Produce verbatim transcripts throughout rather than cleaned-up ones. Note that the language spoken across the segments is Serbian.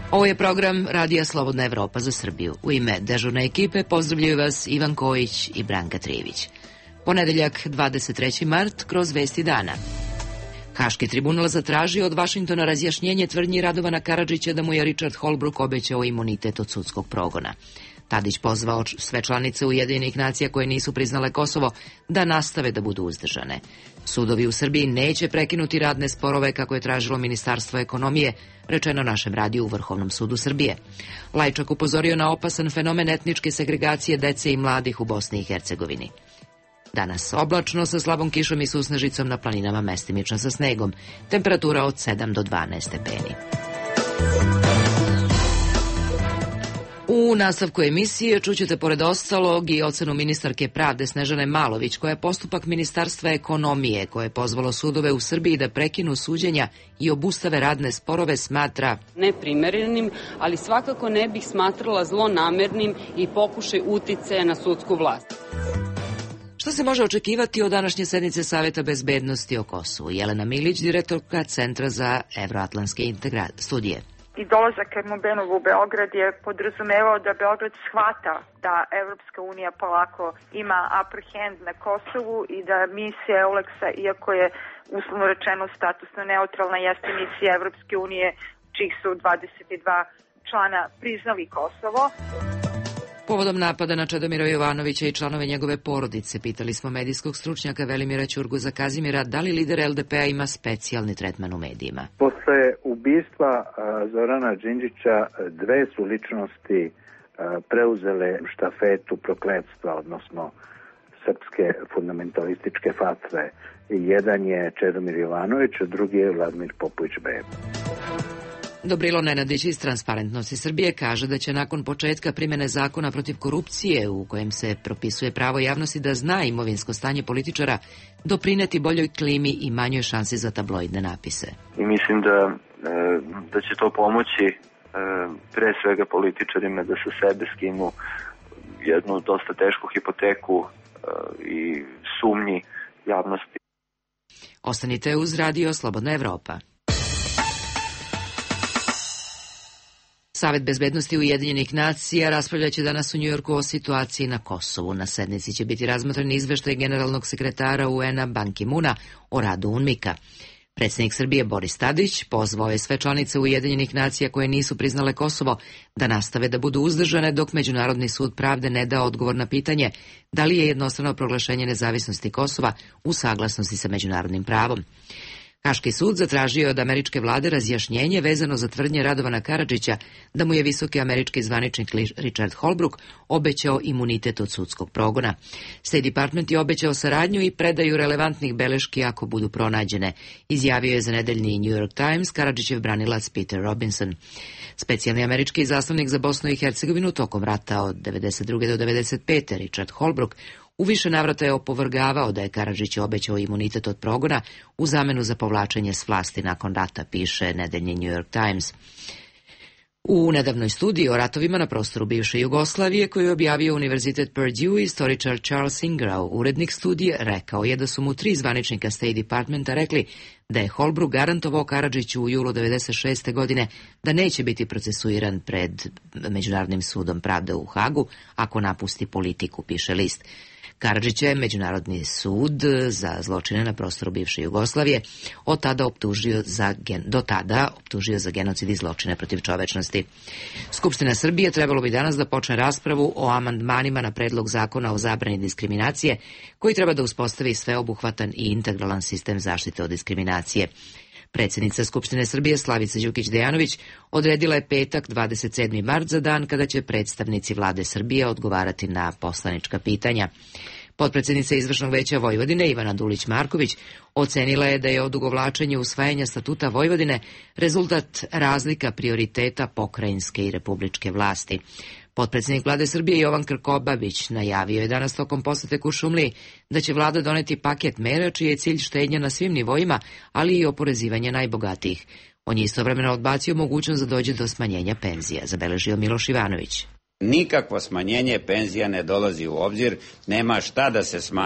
Ovo je program Radija Slobodna Evropa za Srbiju. U ime dežurne ekipe pozdravljaju vas Ivan Kojić i Branka Trijević. Ponedeljak, dvadeset treći mart, kroz Vesti dana. Haški tribunal zatražio od Vašingtona razjašnjenje tvrdnji Radovana Karadžića da mu je Richard Holbrooke obećao imunitet od sudskog progona. Tadić pozvao sve članice Ujedinjenih nacija koje nisu priznale Kosovo da nastave da budu uzdržane. Sudovi u Srbiji neće prekinuti radne sporove kako je tražilo Ministarstvo ekonomije, rečeno našem radiju u Vrhovnom sudu Srbije. Lajčak upozorio na opasan fenomen etničke segregacije dece i mladih u Bosni i Hercegovini. Danas oblačno sa slabom kišom i susnežicom na planinama, mestimično sa snegom. Temperatura od sedam do dvanaest stepeni. U nastavku emisije čućete pored ostalog i ocenu ministarke pravde Snežane Malović, koja je postupak Ministarstva ekonomije, koje je pozvalo sudove u Srbiji da prekinu suđenja i obustave radne sporove, smatra neprimerenim, ali svakako ne bih smatrala zlonamernim i pokušaj uticaja na sudsku vlast. Šta se može očekivati od današnje sednice Saveta bezbednosti o Kosovu? Jelena Milić, direktorka Centra za evroatlantske studije. I dolazak Ermobenov u Beograd je podrazumevao da Beograd shvata da Evropska unija polako ima upper hand na Kosovu i da misija Euleksa, iako je uslovno rečeno statusno neutralna, jeste misija Evropske unije čih su dvadeset dva člana priznali Kosovo. Povodom napada na Čedomira Jovanovića i članove njegove porodice, pitali smo medijskog stručnjaka Velimira Ćurguza Kazimira da li lider el de pe a ima specijalni tretman u medijima. Posle ubistva Zorana Đinđića dve su ličnosti preuzele štafetu prokletstva, odnosno srpske fundamentalističke fatve. Jedan je Čedomir Jovanović, a drugi je Vladimir Popović-Beba. Dobrilo Nenadić iz Transparentnosti Srbije kaže da će nakon početka primene zakona protiv korupcije, u kojem se propisuje pravo javnosti da zna imovinsko stanje političara, doprineti boljoj klimi i manjoj šansi za tabloidne napise. I mislim da, da će to pomoći pre svega političarima da sa sebe skinu jednu dosta tešku hipoteku i sumnji javnosti. Ostanite uz Radio Slobodna Evropa. Savet bezbednosti Ujedinjenih nacija raspravljaće danas u Njujorku o situaciji na Kosovu. Na sednici će biti razmotren izveštaj generalnog sekretara u en a Ban Ki-muna o radu UNMIK-a. Predsjednik Srbije Boris Tadić pozvao je sve članice Ujedinjenih nacija koje nisu priznale Kosovo da nastave da budu uzdržane dok Međunarodni sud pravde ne da odgovor na pitanje da li je jednostrano proglašenje nezavisnosti Kosova u saglasnosti sa međunarodnim pravom. Haški sud zatražio od američke vlade razjašnjenje vezano za tvrdnje Radovana Karadžića da mu je visoki američki zvaničnik Richard Holbrooke obećao imunitet od sudskog progona. State Department je obećao saradnju i predaju relevantnih beleški ako budu pronađene, izjavio je za nedeljni New York Times Karadžićev branilac Peter Robinson. Specijalni američki izaslannik za Bosnu i Hercegovinu tokom rata od devedeset druge do devedeset pete Richard Holbrooke u više navrata je opovrgavao da je Karadžić obećao imunitet od progona u zamenu za povlačenje s vlasti nakon rata, piše nedeljni New York Times. U nedavnoj studiji o ratovima na prostoru bivše Jugoslavije koju je objavio Univerzitet Purdue, istoričar Charles Ingrao, urednik studije, rekao je da su mu tri zvaničnika State Departmenta rekli da je Holbrooke garantovao Karadžiću u julu devedeset šeste godine da neće biti procesuiran pred Međunarodnim sudom pravde u Hagu ako napusti politiku, piše list. Karadžić je Međunarodni sud za zločine na prostoru bivše Jugoslavije od tada optužio za gen, do tada optužio za genocid i zločine protiv čovečnosti. Skupština Srbije trebalo bi danas da počne raspravu o amandmanima na predlog zakona o zabrani diskriminacije, koji treba da uspostavi sveobuhvatan i integralan sistem zaštite od diskriminacije. Predsjednica Skupštine Srbije Slavica Đukić-Dejanović odredila je petak dvadeset sedmi mart za dan kada će predstavnici vlade Srbije odgovarati na poslanička pitanja. Potpredsjednica Izvršnog veća Vojvodine Ivana Dulić-Marković ocenila je da je odugovlačenje usvajanja statuta Vojvodine rezultat razlika prioriteta pokrajinske i republičke vlasti. Potpredsjednik vlade Srbije Jovan Krkobabić najavio je danas tokom posete Kuršumliji da će vlada doneti paket mera čiji je cilj štednja na svim nivoima, ali i oporezivanje najbogatijih. On je istovremeno odbacio mogućnost da dođe do smanjenja penzija, zabeležio Miloš Ivanović. Nikakvo smanjenje penzija ne dolazi u obzir, nema šta da se smanji.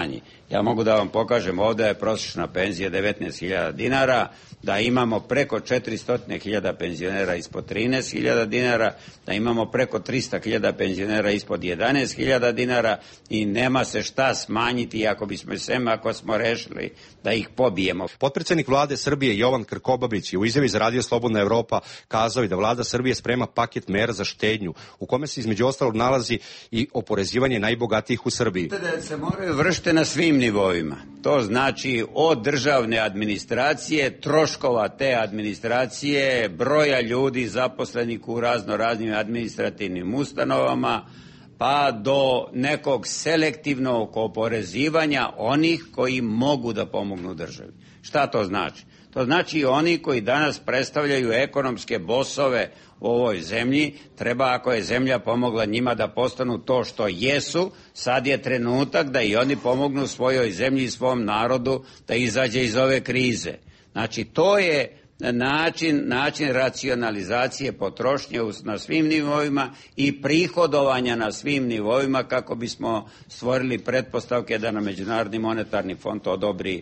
Ja mogu da vam pokažem, ovdje je prosječna penzija devetnaest hiljada dinara, da imamo preko četiristo hiljada penzionera ispod trinaest hiljada dinara, da imamo preko tristo hiljada penzionera ispod jedanaest hiljada dinara i nema se šta smanjiti ako bismo sem ako smo rešili da ih pobijemo. Potpredsjednik vlade Srbije Jovan Krkobabić je u izjavi za Radio Slobodna Evropa kazao i da vlada Srbije sprema paket mera za štednju, u kome se između ostalog nalazi i oporezivanje najbogatijih u Srbiji. Da se moraju vršiti na svim nivoima. To znači od državne administracije, troškova te administracije, broja ljudi zaposlenih u razno raznim administrativnim ustanovama, pa do nekog selektivnog oporezivanja onih koji mogu da pomognu državi. Šta to znači? To znači oni koji danas predstavljaju ekonomske bosove u ovoj zemlji, treba ako je zemlja pomogla njima da postanu to što jesu, sad je trenutak da i oni pomognu svojoj zemlji i svom narodu da izađe iz ove krize. Znači to je način, način racionalizacije potrošnje na svim nivoima i prihodovanja na svim nivoima kako bismo stvorili pretpostavke da nam Međunarodni monetarni fond to odobri.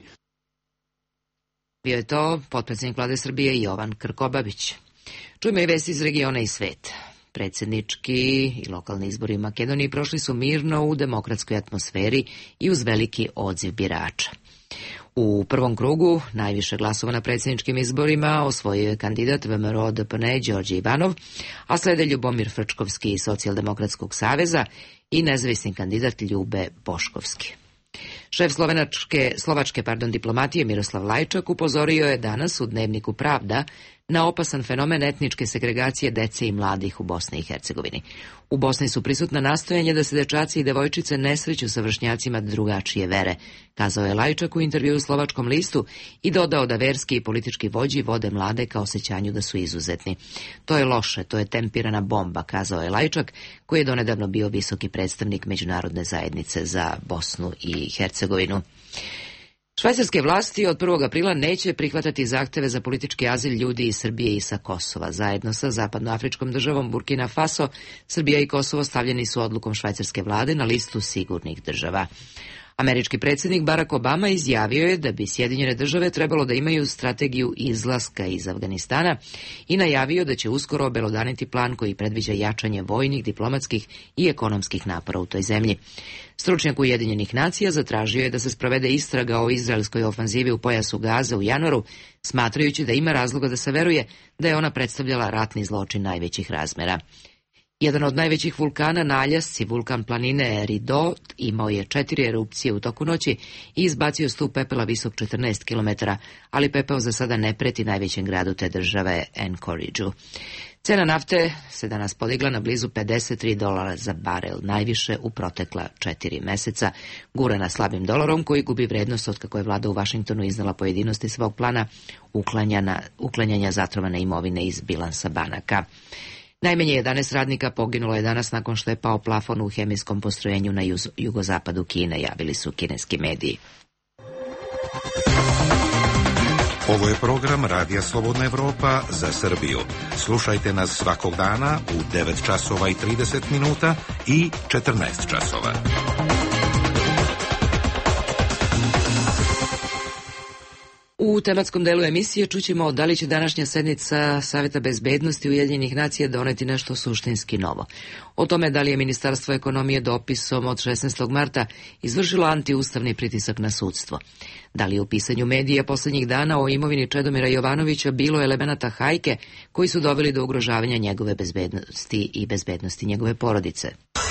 Bio je to potpredsjednik vlade Srbije Jovan Krkobabić. Čujemo i vesti iz regiona i sveta. Predsjednički i lokalni izbori u Makedoniji prošli su mirno u demokratskoj atmosferi i uz veliki odziv birača. U prvom krugu najviše glasova na predsjedničkim izborima osvojio je kandidat V M R O D P N Đorđe Ivanov, a slede Ljubomir Frčkovski iz Socijaldemokratskog saveza i nezavisni kandidat Ljube Boškovski. Šef slovenačke, slovačke pardon, diplomatije Miroslav Lajčak upozorio je danas u dnevniku Pravda na opasan fenomen etničke segregacije dece i mladih u Bosni i Hercegovini. U Bosni su prisutna nastojanje da se dečaci i devojčice ne sreću sa vršnjacima drugačije vere, kazao je Lajčak u intervjuu u Slovačkom listu i dodao da verski i politički vođi vode mlade ka osjećanju da su izuzetni. To je loše, to je tempirana bomba, kazao je Lajčak, koji je donedavno bio visoki predstavnik Međunarodne zajednice za Bosnu i Hercegovinu. Švajcarske vlasti od prvog aprila neće prihvatati zahteve za politički azil ljudi iz Srbije i sa Kosova. Zajedno sa zapadnoafričkom državom Burkina Faso, Srbija i Kosovo stavljeni su odlukom švajcarske vlade na listu sigurnih država. Američki predsjednik Barack Obama izjavio je da bi Sjedinjene države trebalo da imaju strategiju izlaska iz Afganistana i najavio da će uskoro obelodaniti plan koji predviđa jačanje vojnih, diplomatskih i ekonomskih napora u toj zemlji. Stručnjak Ujedinjenih nacija zatražio je da se sprovede istraga o izraelskoj ofanzivi u pojasu Gaze u januaru, smatrajući da ima razloga da se veruje da je ona predstavljala ratni zločin najvećih razmera. Jedan od najvećih vulkana na Aljasci, vulkan planine Eridot, imao je četiri erupcije u toku noći i izbacio stup pepela visok četrnaest kilometara, ali pepeo za sada ne preti najvećem gradu te države, Anchorageu. Cena nafte se danas podigla na blizu pedeset tri dolara za barel, najviše u protekla četiri meseca, gurana slabim dolarom koji gubi vrednost od kako je vlada u Vašingtonu iznala pojedinosti svog plana uklanjanja, uklanjanja zatrovane imovine iz bilansa banaka. Najmanje jedanaest radnika poginulo je danas nakon što je pao plafon u hemijskom postrojenju na jugozapadu Kine, javili su kineski mediji. Ovo je program Radija Slobodna Evropa za Srbiju. Slušajte nas svakog dana u devet časova i trideset minuta i četrnaest časova. U tematskom delu emisije čućemo da li će današnja sednica Saveta bezbednosti Ujedinjenih nacija doneti nešto suštinski novo. O tome da li je Ministarstvo ekonomije dopisom od šesnaestog marta izvršilo antiustavni pritisak na sudstvo. Da li je u pisanju medija posljednjih dana o imovini Čedomira Jovanovića bilo elemenata hajke koji su doveli do ugrožavanja njegove bezbednosti i bezbednosti njegove porodice.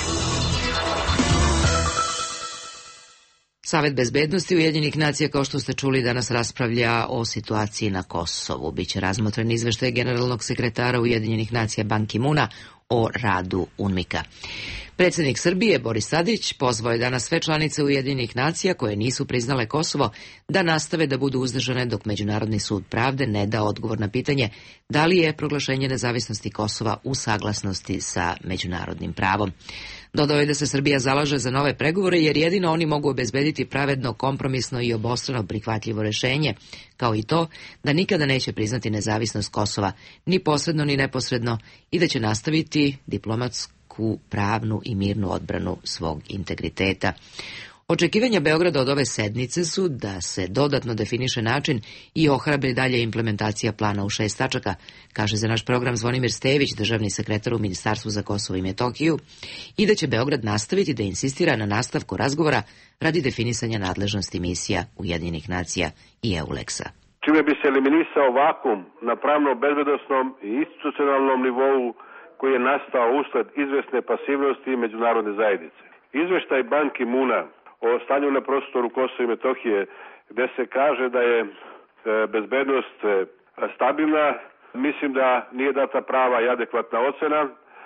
Savet bezbednosti Ujedinjenih nacija, kao što ste čuli, danas raspravlja o situaciji na Kosovu. Biće razmotren izveštaj generalnog sekretara Ujedinjenih nacija Ban Ki-muna o radu UNMIK-a. Predsjednik Srbije Boris Tadić pozvao je danas sve članice Ujedinjenih nacija koje nisu priznale Kosovo da nastave da budu uzdržane dok Međunarodni sud pravde ne da odgovor na pitanje da li je proglašenje nezavisnosti Kosova u saglasnosti sa međunarodnim pravom. Dodao je da se Srbija zalaže za nove pregovore jer jedino oni mogu obezbediti pravedno, kompromisno i obostrano prihvatljivo rješenje, kao i to da nikada neće priznati nezavisnost Kosova, ni posredno ni neposredno, i da će nastaviti diplomatsku, pravnu i mirnu odbranu svog integriteta. Očekivanja Beograda od ove sednice su da se dodatno definiše način i ohrabri dalje implementacija plana u šest tačaka, kaže za naš program Zvonimir Stević, državni sekretar u Ministarstvu za Kosovo i Metohiju, i da će Beograd nastaviti da insistira na nastavku razgovora radi definisanja nadležnosti misija Ujedinjenih nacija i EULEX-a. Čime bi se eliminisao vakum na pravno-bezbednosnom i institucionalnom nivou koji je nastao usled izvesne pasivnosti međunarodne zajednice. Izveštaj Ban Ki-moona o stanju na prostoru Kosova i Metohije, gde se kaže da je bezbednost stabilna, mislim da nije data prava i adekvatna ocena,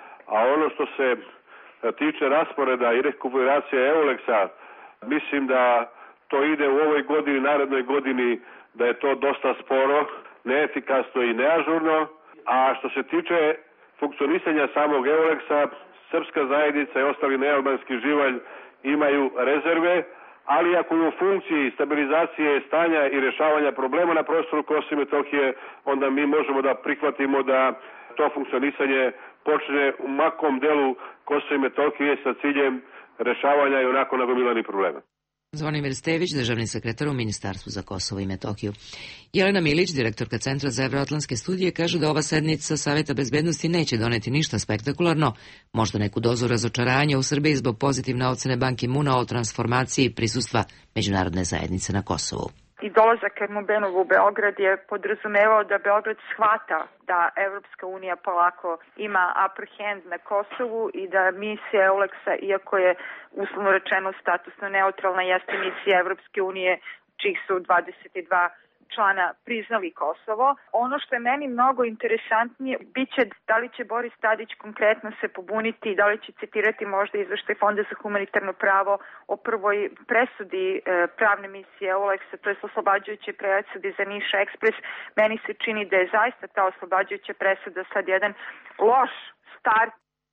a ono što se tiče rasporeda i rekuperacije EULEX-a, mislim da to ide u ovoj godini, narednoj godini, da je to dosta sporo, neefikasno i neažurno, a što se tiče funkcionisanja samog EULEX-a, srpska zajednica i ostali nealbanski živalj imaju rezerve, ali ako je u funkciji stabilizacije stanja i rješavanja problema na prostoru Kosova i Metohije, onda mi možemo da prihvatimo da to funkcionisanje počne u makom delu Kosova i Metohije sa ciljem rješavanja i onako nagomilanih problema. Zvonimir Stević, državni sekretar u Ministarstvu za Kosovo i Metohiju. Jelena Milić, direktorka Centra za evroatlantske studije, kaže da ova sednica Saveta bezbednosti neće doneti ništa spektakularno, možda neku dozu razočaranja u Srbiji zbog pozitivne ocene Ban Ki-moona o transformaciji prisustva međunarodne zajednice na Kosovu. I dolazak Ermubenov u Beograd je podrazumevao da Beograd shvata da Evropska unija polako ima upper hand na Kosovu i da misija EULEX-a, iako je uslovno rečeno statusno neutralna, jeste misija Evropske unije čih su dvadeset dva člana priznali Kosovo. Ono što je meni mnogo interesantnije biće da li će Boris Tadić konkretno se pobuniti, da li će citirati možda izveštaj Fonda za humanitarno pravo o prvoj presudi e, pravne misije EULEX-a, to je oslobađajuće presudi za Niš Ekspres. Meni se čini da je zaista ta oslobađajuća presuda sad jedan loš start.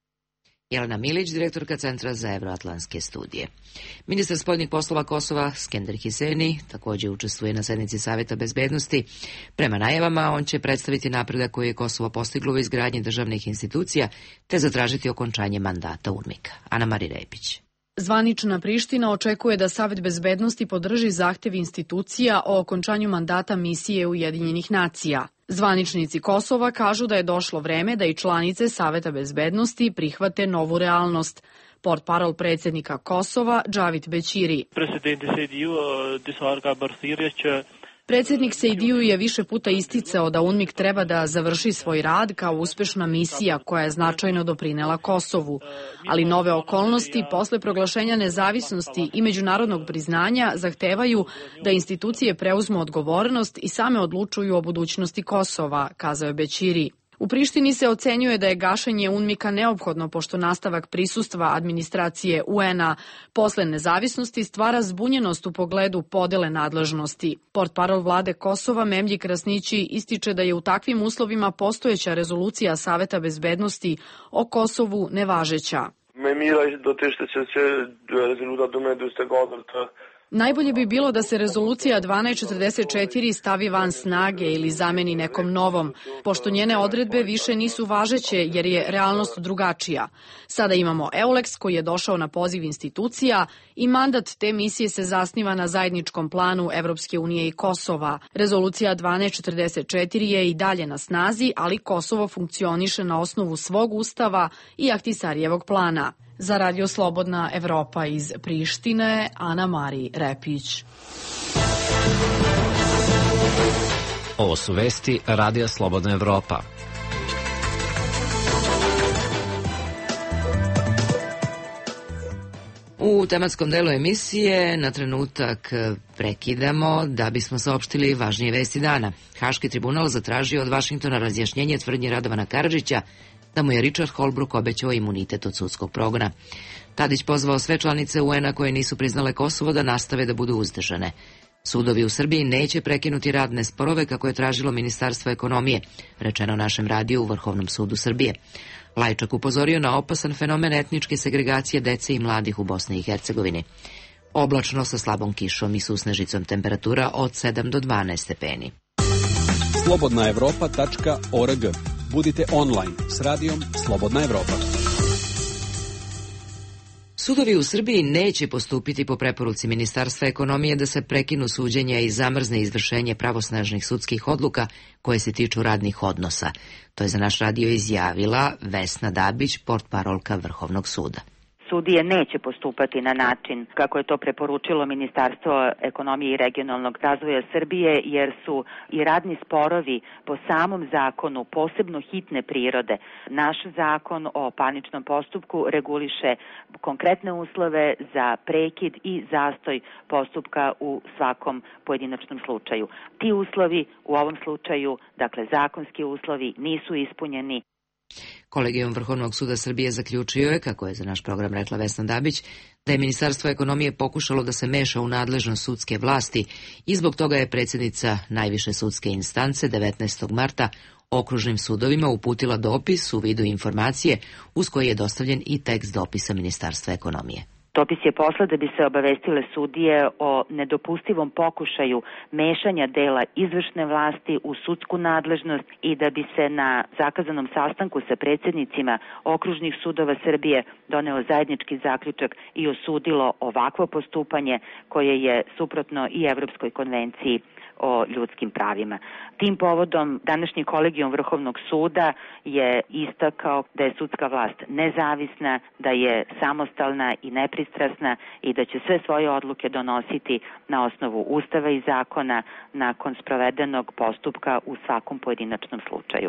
Jelena Milić, direktorka Centra za evroatlantske studije. Ministar spoljnih poslova Kosova, Skender Hiseni, također učestvuje na sednici Saveta bezbednosti. Prema najavama, on će predstaviti napredak koji je Kosovo postiglo u izgradnji državnih institucija, te zatražiti okončanje mandata UNMIK-a. Ana Mari Repić. Zvanična Priština očekuje da Savet bezbednosti podrži zahtev institucija o okončanju mandata misije Ujedinjenih nacija. Zvaničnici Kosova kažu da je došlo vreme da i članice Saveta bezbednosti prihvate novu realnost. Portparol predsjednika Kosova, Džavit Bećiri. Predsjednik Sejdiju je više puta isticao da UNMIK treba da završi svoj rad kao uspešna misija koja je značajno doprinela Kosovu. Ali nove okolnosti posle proglašenja nezavisnosti i međunarodnog priznanja zahtevaju da institucije preuzmu odgovornost i same odlučuju o budućnosti Kosova, kazao je Bećiri. U Prištini se ocenjuje da je gašenje UNMIK-a neophodno pošto nastavak prisustva administracije U N-a posle nezavisnosti stvara zbunjenost u pogledu podele nadležnosti. Portparol vlade Kosova Memlji Krasnići ističe da je u takvim uslovima postojeća rezolucija Saveta bezbednosti o Kosovu nevažeća. Najbolje bi bilo da se rezolucija dvanaest četrdeset četiri stavi van snage ili zameni nekom novom, pošto njene odredbe više nisu važeće jer je realnost drugačija. Sada imamo EULEX koji je došao na poziv institucija i mandat te misije se zasniva na zajedničkom planu Evropske unije i Kosova. Rezolucija dvanaest četrdeset četiri je i dalje na snazi, ali Kosovo funkcioniše na osnovu svog ustava i Ahtisarijevog plana. Za Radio Slobodna Evropa iz Prištine, Ana Mari Repić. Ovo su vesti Radija Slobodna Evropa. U tematskom delu emisije na trenutak prekidamo da bismo saopštili važnije vesti dana. Haški tribunal zatražio od Vašingtona razjašnjenje tvrdnje Radovana Karadžića da mu je Richard Holbrooke obećao imunitet od sudskog progona. Tadić pozvao sve članice U N-a koje nisu priznale Kosovo da nastave da budu uzdržane. Sudovi u Srbiji neće prekinuti radne sporove kako je tražilo Ministarstvo ekonomije, rečeno našem radiju u Vrhovnom sudu Srbije. Lajčak upozorio na opasan fenomen etničke segregacije dece i mladih u Bosni i Hercegovini. Oblačno sa slabom kišom i susnežicom, temperatura od sedam do dvanaest stepeni. slobodna evropa tačka org. Budite online s radijom Slobodna Evropa. Sudovi u Srbiji neće postupiti po preporuci Ministarstva ekonomije da se prekinu suđenja i zamrzne izvršenje pravosnažnih sudskih odluka koje se tiču radnih odnosa. To je za naš radio izjavila Vesna Dabić, portparolka Vrhovnog suda. Sudije neće postupati na način kako je to preporučilo Ministarstvo ekonomije i regionalnog razvoja Srbije, jer su i radni sporovi po samom zakonu posebno hitne prirode. Naš zakon o parničnom postupku reguliše konkretne uslove za prekid i zastoj postupka u svakom pojedinačnom slučaju. Ti uslovi u ovom slučaju, dakle zakonski uslovi, nisu ispunjeni. Kolegijum Vrhovnog suda Srbije zaključio je, kako je za naš program rekla Vesna Dabić, da je Ministarstvo ekonomije pokušalo da se meša u nadležnost sudske vlasti i zbog toga je predsjednica najviše sudske instance devetnaestog marta okružnim sudovima uputila dopis u vidu informacije uz koji je dostavljen i tekst dopisa Ministarstva ekonomije. Dopis je poslat da bi se obavestile sudije o nedopustivom pokušaju mešanja dela izvršne vlasti u sudsku nadležnost i da bi se na zakazanom sastanku sa predsjednicima okružnih sudova Srbije doneo zajednički zaključak i osudilo ovakvo postupanje koje je suprotno i Evropskoj konvenciji o ljudskim pravima. Tim povodom današnji kolegijum Vrhovnog suda je istakao da je sudska vlast nezavisna, da je samostalna i nepristrasna i da će sve svoje odluke donositi na osnovu Ustava i zakona nakon sprovedenog postupka u svakom pojedinačnom slučaju.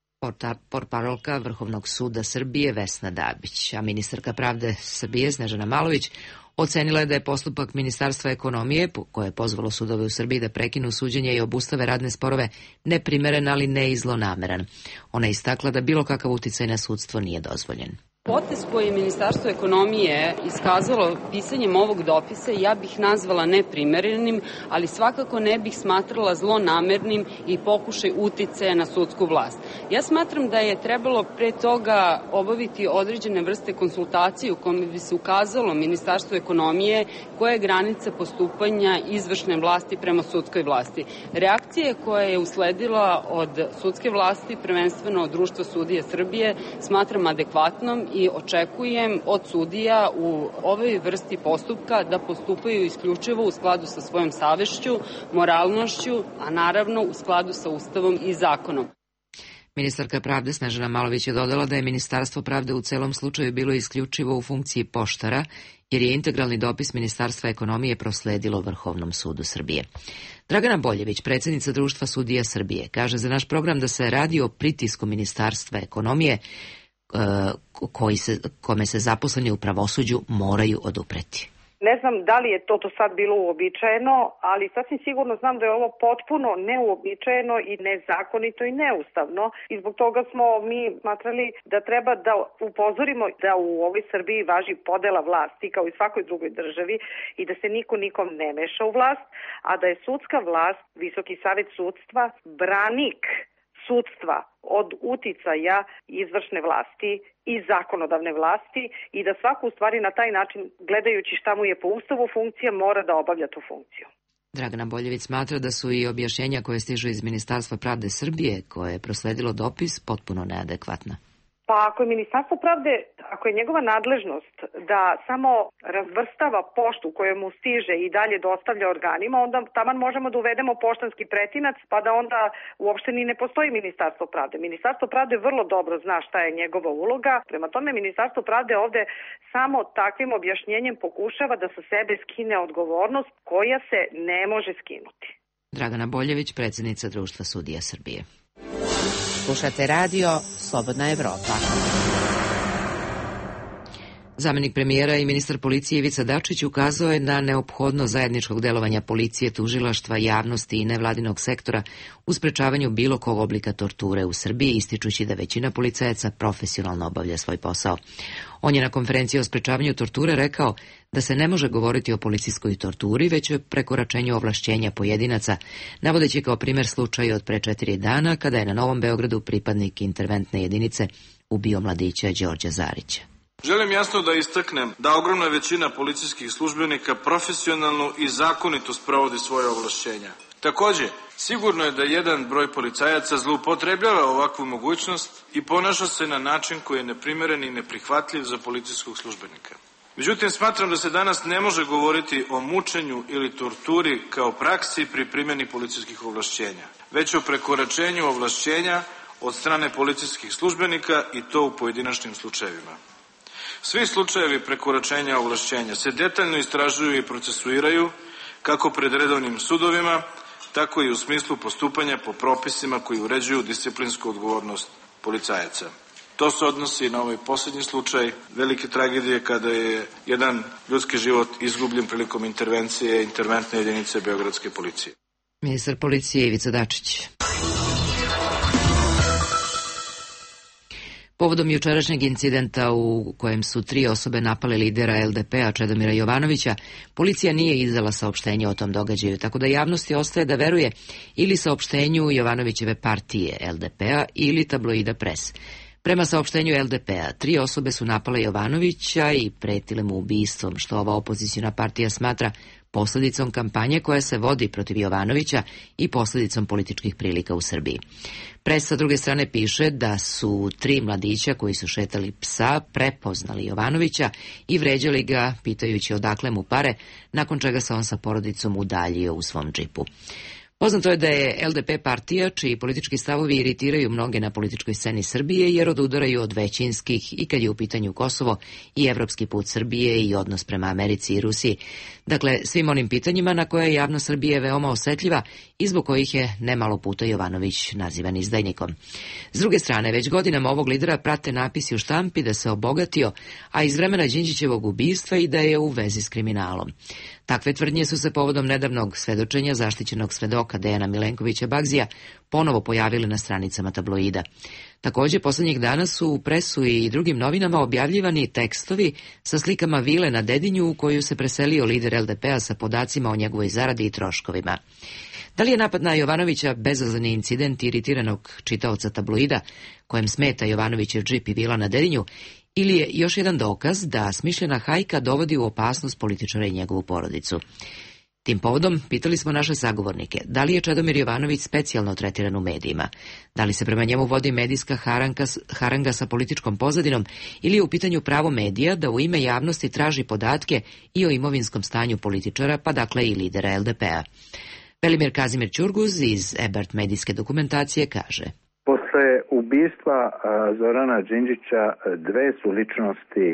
Portparolka Vrhovnog suda Srbije Vesna Dabić, a ministarka pravde Srbije Snežana Malović ocenila je da je postupak Ministarstva ekonomije, koje je pozvalo sudove u Srbiji da prekinu suđenje i obustave radne sporove, neprimeren, ali ne i zlonameran. Ona je istakla da bilo kakav uticaj na sudstvo nije dozvoljen. Potez koji je Ministarstvo ekonomije iskazalo pisanjem ovog dopisa ja bih nazvala neprimerenim, ali svakako ne bih smatrala zlonamernim i pokušaj uticaja na sudsku vlast. Ja smatram da je trebalo pre toga obaviti određene vrste konsultacije u kome bi se ukazalo Ministarstvo ekonomije koja je granica postupanja izvršne vlasti prema sudskoj vlasti. Reakcija koja je usledila od sudske vlasti, prvenstveno od Društva sudija Srbije, smatram adekvatnom i očekujem od sudija u ovoj vrsti postupka da postupaju isključivo u skladu sa svojom savešću, moralnošću, a naravno u skladu sa Ustavom i zakonom. Ministarka pravde Snežana Malović je dodala da je Ministarstvo pravde u celom slučaju bilo isključivo u funkciji poštara, jer je integralni dopis Ministarstva ekonomije prosledilo Vrhovnom sudu Srbije. Dragana Boljević, predsjednica Društva sudija Srbije, kaže za naš program da se radi o pritisku Ministarstva ekonomije koji se, kome se zaposleni u pravosuđu moraju odupreti. Ne znam da li je to do sad bilo uobičajeno, ali sasvim sigurno znam da je ovo potpuno neuobičajeno i nezakonito i neustavno i zbog toga smo mi smatrali da treba da upozorimo da u ovoj Srbiji važi podela vlasti kao i svakoj drugoj državi i da se niko nikom ne meša u vlast, a da je sudska vlast, Visoki savet sudstva, branik sudstva od uticaja izvršne vlasti i zakonodavne vlasti i da svako u stvari na taj način, gledajući šta mu je po ustavu funkcija, mora da obavlja tu funkciju. Dragana Boljević smatra da su i objašnjenja koje stižu iz Ministarstva pravde Srbije, koje je prosledilo dopis, potpuno neadekvatna. Pa ako je Ministarstvo pravde, ako je njegova nadležnost da samo razvrstava poštu koja mu stiže i dalje dostavlja organima, onda taman možemo da uvedemo poštanski pretinac, pa da onda uopšte ni ne postoji Ministarstvo pravde. Ministarstvo pravde vrlo dobro zna šta je njegova uloga, prema tome Ministarstvo pravde ovde samo takvim objašnjenjem pokušava da sa sebe skine odgovornost koja se ne može skinuti. Dragana Boljević, predsjednica Društva sudija Srbije. Slušate radio Slobodna Evropa. Zamenik premijera i ministar policije Ivica Dačić ukazao je na neophodnost zajedničkog delovanja policije, tužilaštva, javnosti i nevladinog sektora u sprečavanju bilo kog oblika torture u Srbiji, ističući da većina policajaca profesionalno obavlja svoj posao. On je na konferenciji o sprečavanju torture rekao da se ne može govoriti o policijskoj torturi, već o prekoračenju ovlašćenja pojedinaca, navodeći kao primjer slučaj od pre četiri dana kada je na Novom Beogradu pripadnik interventne jedinice ubio mladića Đorđa Zarića. Želim jasno da istaknem da ogromna većina policijskih službenika profesionalno i zakonito sprovodi svoje ovlašćenja. Takođe, sigurno je da jedan broj policajaca zloupotrebljava ovakvu mogućnost i ponaša se na način koji je neprimeren i neprihvatljiv za policijskog službenika. Međutim, smatram da se danas ne može govoriti o mučenju ili torturi kao praksi pri primjeni policijskih ovlašćenja, već o prekoračenju ovlašćenja od strane policijskih službenika i to u pojedinačnim slučajevima. Svi slučajevi prekoračenja ovlašćenja se detaljno istražuju i procesuiraju kako pred redovnim sudovima, tako i u smislu postupanja po propisima koji uređuju disciplinsku odgovornost policajaca. To se odnosi na ovaj posljednji slučaj velike tragedije kada je jedan ljudski život izgubljen prilikom intervencije interventne jedinice Beogradske policije. Ministar policije Ivica Dačić. Povodom jučerašnjeg incidenta u kojem su tri osobe napale lidera el de pe a Čedomira Jovanovića, policija nije izdala saopštenje o tom događaju, tako da javnosti ostaje da veruje ili saopštenju Jovanovićeve partije el de pe a ili tabloida Pres. Prema saopštenju el de pe a, tri osobe su napale Jovanovića i pretile mu ubistvom, što ova opozicijna partija smatra posledicom kampanje koja se vodi protiv Jovanovića i posledicom političkih prilika u Srbiji. Pres sa druge strane piše da su tri mladića koji su šetali psa prepoznali Jovanovića i vređali ga pitajući odakle mu pare, nakon čega se on sa porodicom udaljio u svom džipu. Poznato je da je el de pe partija čiji politički stavovi iritiraju mnoge na političkoj sceni Srbije jer odudaraju od većinskih i kad je u pitanju Kosovo i evropski put Srbije i odnos prema Americi i Rusiji. Dakle, svim onim pitanjima na koje je javnost Srbije veoma osetljiva i zbog kojih je nemalo puta Jovanović nazivan izdajnikom. S druge strane, već godinama ovog lidera prate napisi u štampi da se obogatio, a iz vremena Đinđićevog ubistva i da je u vezi s kriminalom. Takve tvrdnje su se povodom nedavnog svedočenja zaštićenog svedoka Dejana Milenkovića Bagzija ponovo pojavili na stranicama tabloida. Također, poslednjih dana su u Presu i drugim novinama objavljivani tekstovi sa slikama vile na Dedinju u koju se preselio lider el de pe a sa podacima o njegovoj zaradi i troškovima. Da li je napad na Jovanovića bezazleni incident iritiranog čitaoca tabloida kojem smeta Jovanovićev džip i vila na Dedinju, ili je još jedan dokaz da smišljena hajka dovodi u opasnost političara i njegovu porodicu? Tim povodom pitali smo naše sagovornike da li je Čedomir Jovanović specijalno tretiran u medijima, da li se prema njemu vodi medijska haranga, haranga sa političkom pozadinom ili je u pitanju pravo medija da u ime javnosti traži podatke i o imovinskom stanju političara, pa dakle i lidera el de pe a. Velimir Kazimir Ćurguz iz Ebert medijske dokumentacije kaže: Posle ubistva Zorana Đinđića dve su ličnosti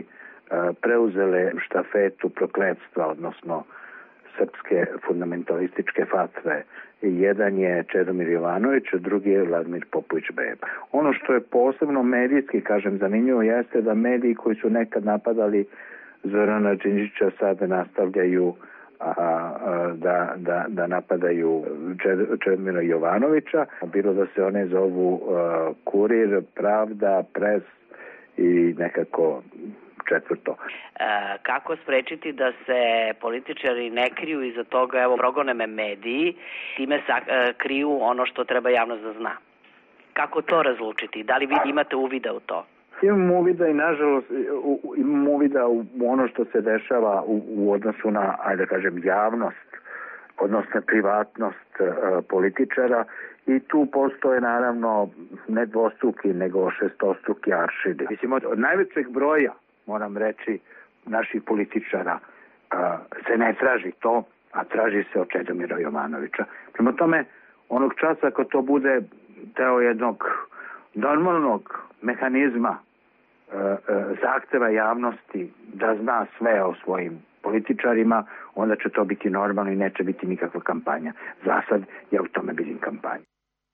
preuzele štafetu prokletstva, odnosno srpske fundamentalističke fatve. Jedan je Čedomir Jovanović, a drugi je Vladimir Popović Beba. Ono što je posebno medijski, kažem, zanimljivo jeste da mediji koji su nekad napadali Zorana Đinđića sada nastavljaju a, a, da, da, da napadaju Čedomira Jovanovića, bilo da se one zovu a, Kurir, Pravda, Pres i nekako četvrto. E, kako sprečiti da se političari ne kriju iza toga, evo, progone me mediji, time sa, e, kriju ono što treba javnost da zna? Kako to razlučiti? Da li vi imate uvida u to? Imam uvida i nažalost imam uvida u ono što se dešava u, u odnosu na, ajde da kažem, javnost, odnosno privatnost e, političara, i tu postoje naravno ne dvostruki nego šestostruki aršini. Mislim, od, od najvećeg broja, moram reći, naših političara a, se ne traži to, a traži se od Čedomira Jovanovića. Prema tome, onog časa ako to bude deo jednog normalnog mehanizma a, a, zahteva javnosti da zna sve o svojim političarima, onda će to biti normalno i neće biti nikakva kampanja. Za sad ja u tome vidim kampanju.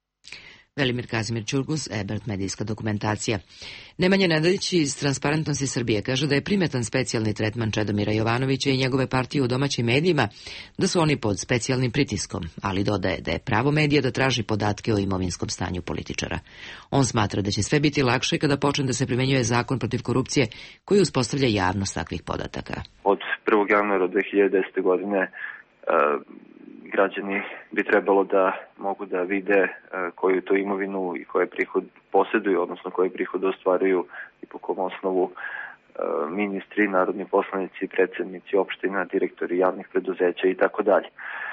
Velimir Kazimir Ćurguz, Ebert medijska dokumentacija. Nemanja Nedelić iz Transparentnosti Srbije kaže da je primetan specijalni tretman Čedomira Jovanovića i njegove partije u domaćim medijima, da su oni pod specijalnim pritiskom, ali dodaje da je pravo medija da traži podatke o imovinskom stanju političara. On smatra da će sve biti lakše kada počne da se primenjuje zakon protiv korupcije koji uspostavlja javnost takvih podataka. Od prvog januara dve hiljade desete. godine uh, građani bi trebalo da mogu da vide uh, koju to imovinu i koje prihod posjeduju, odnosno koje prihode ostvaruju i po kom osnovu uh, ministri, narodni poslanici, predsednici opština, direktori javnih preduzeća i tako dalje.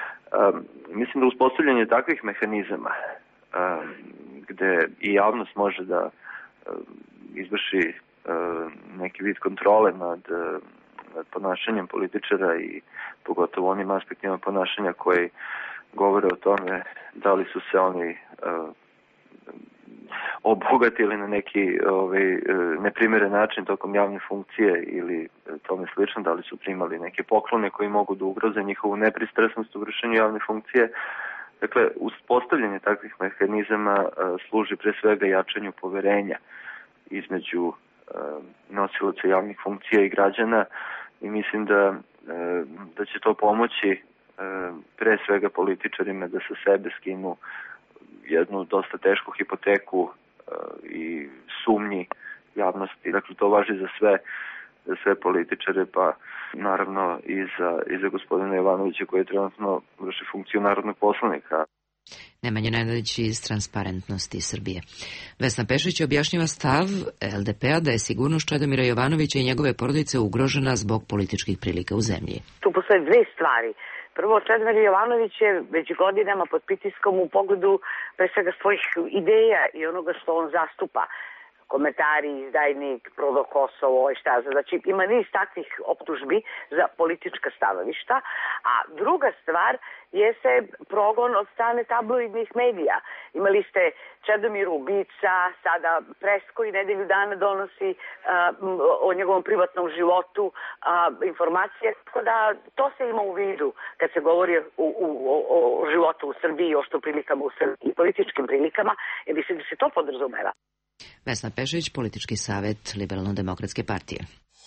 Mislim da uspostavljanje takvih mehanizama uh, gde i javnost može da uh, izvrši uh, neki vid kontrole nad uh, nad ponašanjem političara i pogotovo onim aspektima ponašanja koji govore o tome da li su se oni uh, obogatili na neki ovaj, neprimeren način tokom javne funkcije ili tome slično, da li su primali neke poklone koji mogu da ugroze njihovu nepristrasnost u vršenju javne funkcije. Dakle, uspostavljanje takvih mehanizama uh, služi pre svega jačanju poverenja između uh, nosilaca javnih funkcija i građana i mislim da, uh, da će to pomoći uh, pre svega političarima da sa sebe skinu jednu dosta tešku hipoteku uh, i sumnji javnosti. Dakle, to važi za sve, za sve političare, pa naravno i za, i za gospodina Jovanovića koji je trenutno vrši funkciju narodnog poslanika. Nemanja Nenadić iz Transparentnosti Srbije. Vesna Pešić objašnjava stav L D P-a da je sigurnost Čedomira Jovanovića i njegove porodice ugrožena zbog političkih prilika u zemlji. Tu postoje dve stvari. Prvo, Čedomir Jovanović je već godinama pod pritiskom u pogledu pre svega svojih ideja i onoga što on zastupa. Komentari, izdajnik, prodo Kosovo i šta za. Znači, ima niz takvih optužbi za politička stanovišta. A druga stvar je se progon od strane tabloidnih medija. Imali ste Čedomir ubica, sada pres koji nedelju dana donosi uh, o njegovom privatnom životu uh, informacije. Tako da to se ima u vidu kad se govori u, u, o, o životu u Srbiji i o što prilikama u Srbiji i političkim prilikama, jer mislim da se to podrazumeva. Vesna Pešić, politički savjet Liberalno-demokratske partije.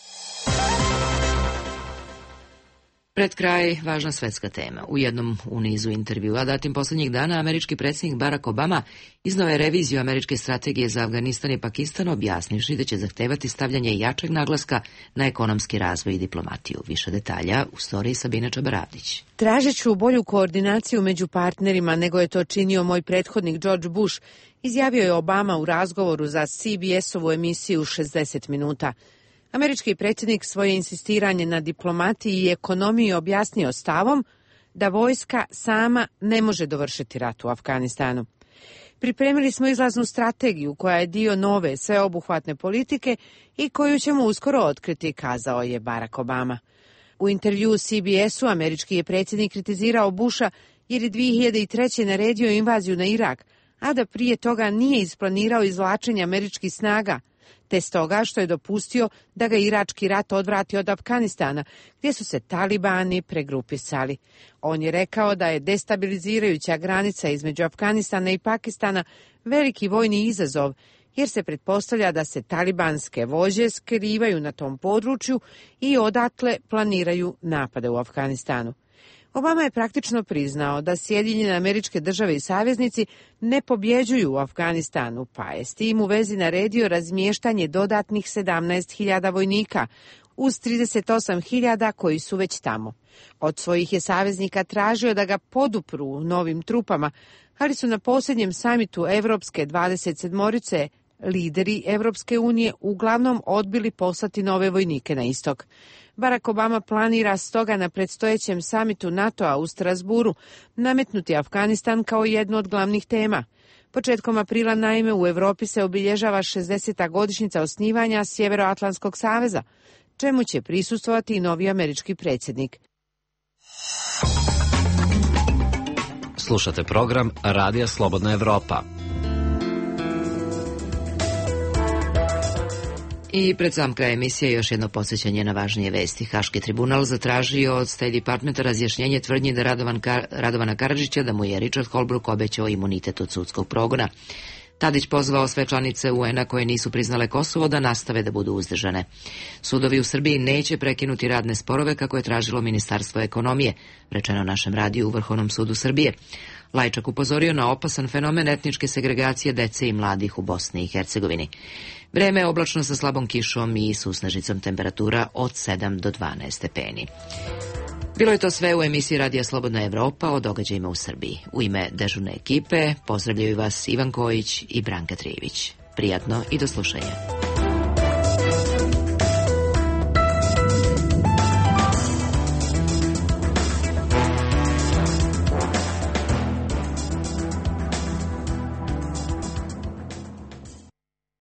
Pred kraj, važna svetska tema. U jednom u nizu intervjua datim poslednjih dana američki predsjednik Barack Obama iznao je reviziju američke strategije za Afganistan i Pakistan, objasnivši da će zahtevati stavljanje jačeg naglaska na ekonomski razvoj i diplomatiju. Više detalja u storiji Sabine Čabaravdić. Tražit ću bolju koordinaciju među partnerima nego je to činio moj prethodnik George Bush, izjavio je Obama u razgovoru za C B S-ovu emisiju šezdeset minuta. Američki predsjednik svoje insistiranje na diplomatiji i ekonomiji objasnio stavom da vojska sama ne može dovršiti rat u Afganistanu. Pripremili smo izlaznu strategiju koja je dio nove sveobuhvatne politike i koju ćemo uskoro otkriti, kazao je Barack Obama. U intervjuu C B S-u američki je predsjednik kritizirao Busha jer je dvije hiljade treće. naredio invaziju na Irak, a da prije toga nije isplanirao izvlačenje američkih snaga, te stoga što je dopustio da ga irački rat odvrati od Afganistana, gdje su se talibani pregrupisali. On je rekao da je destabilizirajuća granica između Afganistana i Pakistana veliki vojni izazov, jer se pretpostavlja da se talibanske vođe skrivaju na tom području i odatle planiraju napade u Afganistanu. Obama je praktično priznao da Sjedinjene Američke Države i saveznici ne pobjeđuju u Afganistanu, pa je s tim u vezi naredio razmještanje dodatnih sedamnaest hiljada vojnika, uz trideset osam hiljada koji su već tamo. Od svojih je saveznika tražio da ga podupru novim trupama, ali su na posljednjem samitu Evropske dvadeset sedmorice lideri Evropske unije uglavnom odbili poslati nove vojnike na istok. Barack Obama planira stoga na predstojećem samitu NATO-a u Strasburu nametnuti Afganistan kao jednu od glavnih tema. Početkom aprila naime u Evropi se obilježava šezdeseta godišnjica osnivanja Sjeveroatlantskog saveza, čemu će prisustvovati i novi američki predsjednik. Slušate program Radija Slobodna Evropa. I pred sam kraj emisije još jedno podsjećanje na važnije vesti. Haški tribunal zatražio od State Departmenta razjašnjenje tvrdnji da Radovan Kar Radovana Karadžića da mu je Richard Holbrooke obećao imunitet od sudskog progona. Tadić pozvao sve članice U N-a koje nisu priznale Kosovo da nastave da budu uzdržane. Sudovi u Srbiji neće prekinuti radne sporove kako je tražilo Ministarstvo ekonomije, rečeno našem radiju u Vrhovnom sudu Srbije. Lajčak upozorio na opasan fenomen etničke segregacije dece i mladih u Bosni i Hercegovini. Vreme je oblačno sa slabom kišom i susnežicom, temperatura od sedam do dvanaest stepeni. Bilo je to sve u emisiji Radija Slobodna Evropa o događajima u Srbiji. U ime dežurne ekipe pozdravljaju vas Ivan Kojić i Branka Trijević. Prijatno i do slušanja.